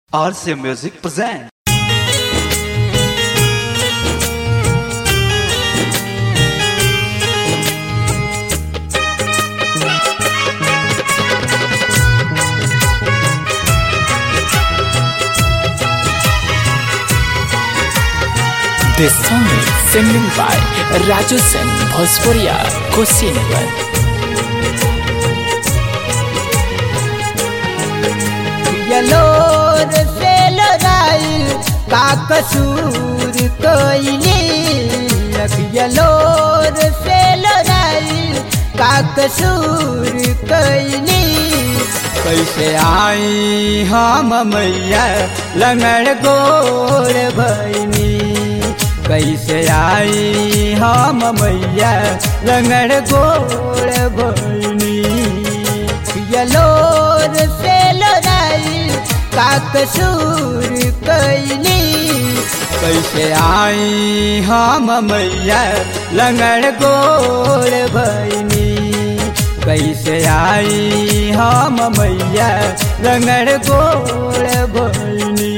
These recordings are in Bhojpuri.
RC Music present. This song is singing by Raju Sen, Bhojpuria, Kushinagar. यलोर से लड़ाई का कसूर कोइली यलोर से लड़ाई का कसूर कोइली कैसे आई हम मैया लंगड़ गोर भैनी कैसे आई हम मैया लंगड़ गोर भैनी यलोर से लड़ाई का कसूर कैली कैसे आई हम मैया लंगड़ गोर भैनी कैसे आई हम मैया लंगड़ गोर भैनी।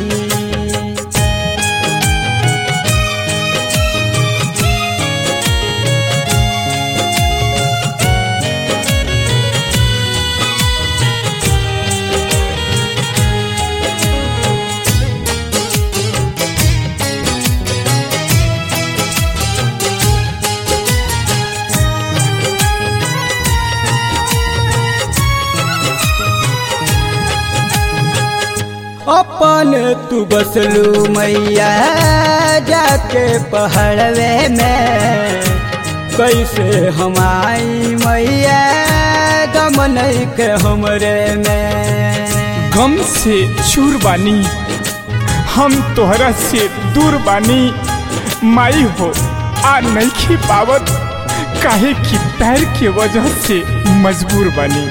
अपन तू बसलू मैया जाके पहाड़वे में कैसे हम आई मैया गम नहीं के हमरे में गम से चूर बानी हम तोहरा से दूर बानी माई हो आ नहीं खी पावत काहे की पैर के वजह से मजबूर बानी।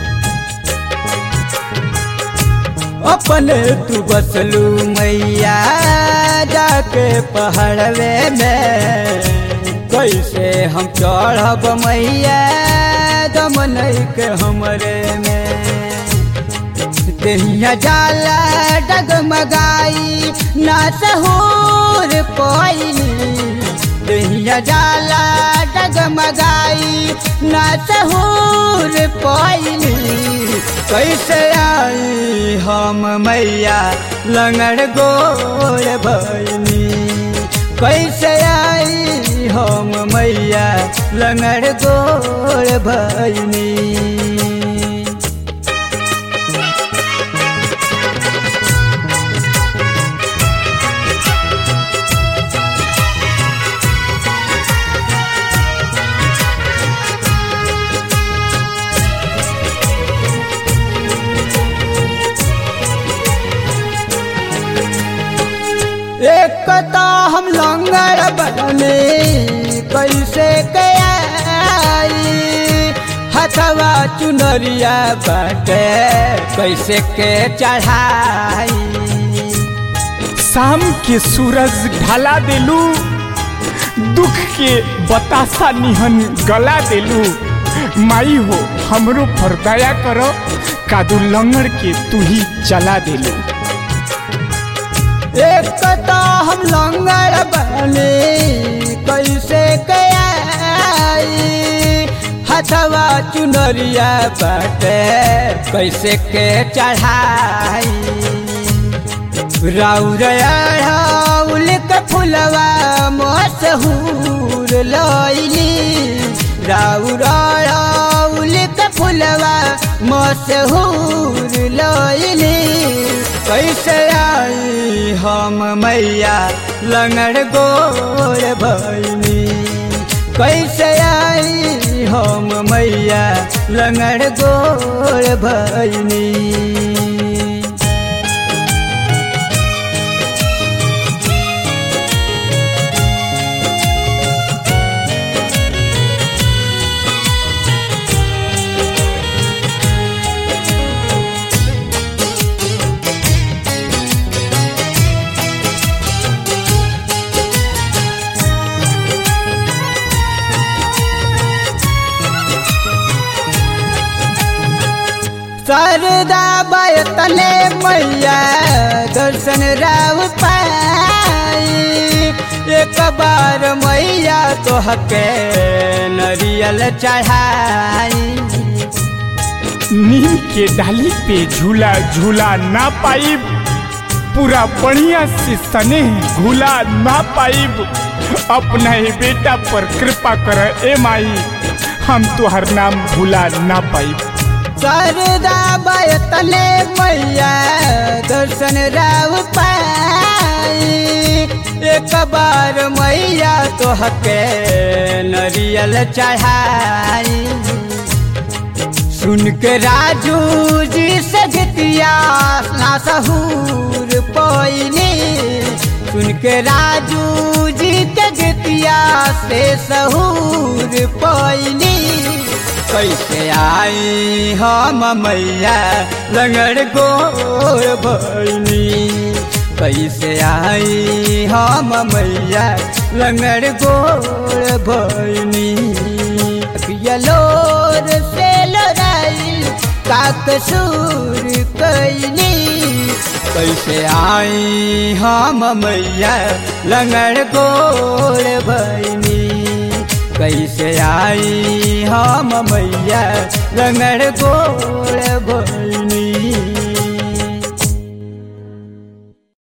अपने तू बसलू मैया जाके पहाड़वे में कैसे हम चढ़ब मैया दम नहीं के हमरे में देहिया जाला डगमगाई ना सहूर कोइली देहिया जाला डगमगाई ना सहूर कोइली कैसे आई हम मैया लंगड़ गोर भैनी कैसे आई हम मैया लंगड़ गोर भैनी। एक तो हम लंगड़ बने कैसे गई हथवा चुनरिया बाटे कैसे के चढ़ाई शाम के सूरज ढला देलू दुख के बतासा निहन गला देलू माई हो हमरो पर दया करो कादू लंगड़ के तू ही चला देलू। एक तो हम लंगड़ बने कैसे गई हथवा चुनरिया बाटे कैसे के चढ़ाई राउर के फुलवा मशहूर लैली राउर के फुलवा मशहूर लैली कैसे आई हम मैया लंगड़ गोर भैनी कैसे आई हम मैया लंगड़ गोर भैनी। सरदा बयतने मैया दर्शन राव पाई एक बार मैया तोहके नरियल चढ़ाई। नीम के डाली पे झूला झूला ना पाइब, पूरा बढ़िया से सने घूला ना पाइब। अपना ही बेटा पर कृपा कर ए माई, हम तुहर नाम भूला ना पाइब। सरदा बयतले मैया दर्शन राव पाई एक बार मैया तोहके नरियल चढ़ाई। सुन के राजू जी से जितिया ना सहूर पैनी, सुन के राजू जी के जितिया से सहूर पैनी। कैसे आई हम मैया लंगड़ गोर भैनी, कैसे आई हम मैया लंगड़ गोर भैनी। यलोर से लोराई का कसूर कैनी, कैसे आई हम मैया लंगड़ गोर भैनी, कैसे आई हम मैया लंगड़ गोर भैनी।